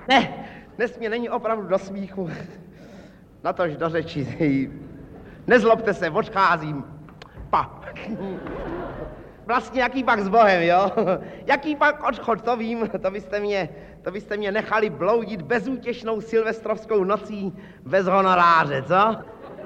Ne, dnes mě není opravdu do smíchu. Natož do řeči. Nezlobte se, odcházím. Pa. Vlastně jaký pak s Bohem, jo? Jaký pak odchod, to vím, to byste mě nechali bloudit bezútěšnou silvestrovskou nocí bez honoráře, co?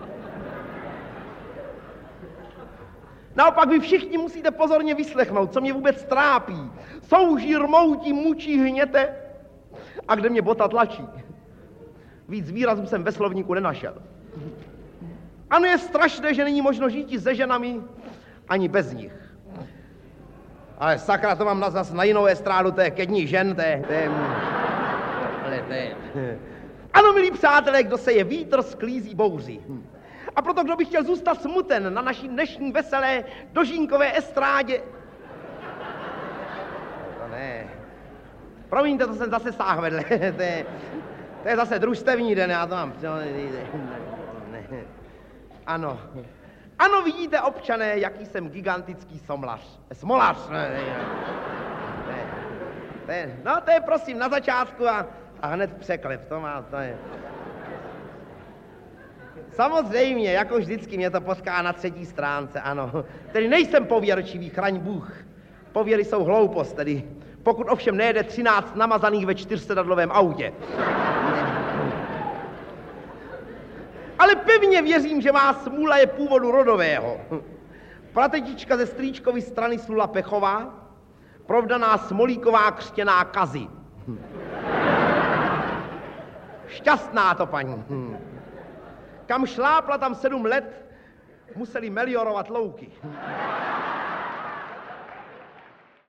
Naopak vy všichni musíte pozorně vyslechnout, co mě vůbec trápí. Souží, rmoutí, mučí, hněte a kde mě bota tlačí. Víc výrazů jsem ve slovníku nenašel. Ano, je strašné, že není možno žít se ženami ani bez nich. Ale sakra, to mám zas na jinou estrádu, to je ke dní žen, to je... Ano, milí přátelé, kdo se je vítr, sklízí bouři. A proto, kdo by chtěl zůstat smuten na naší dnešní veselé dožínkové estrádě... To ne. Promiňte, to jsem zase sáhl vedle. To je zase družstevní den, já to mám... Ano. Ano, vidíte, občané, jaký jsem gigantický smolař. No, to je prosím na začátku a hned překlep, to je... Samozřejmě, jako vždycky mě to potká na 3. stránce, ano. Tedy nejsem pověrčivý, chraň Bůh. Pověry jsou hloupost, tedy pokud ovšem nejede 13 namazaných ve 4sedadlovém autě. Ale pevně věřím, že má smůla je původu rodového. Pratetička ze strýčkovy strany Sula Pechová, provdaná Smolíková křtěná Kazy. Šťastná to paní. Kam šlápla tam 7 let, museli meliorovat louky.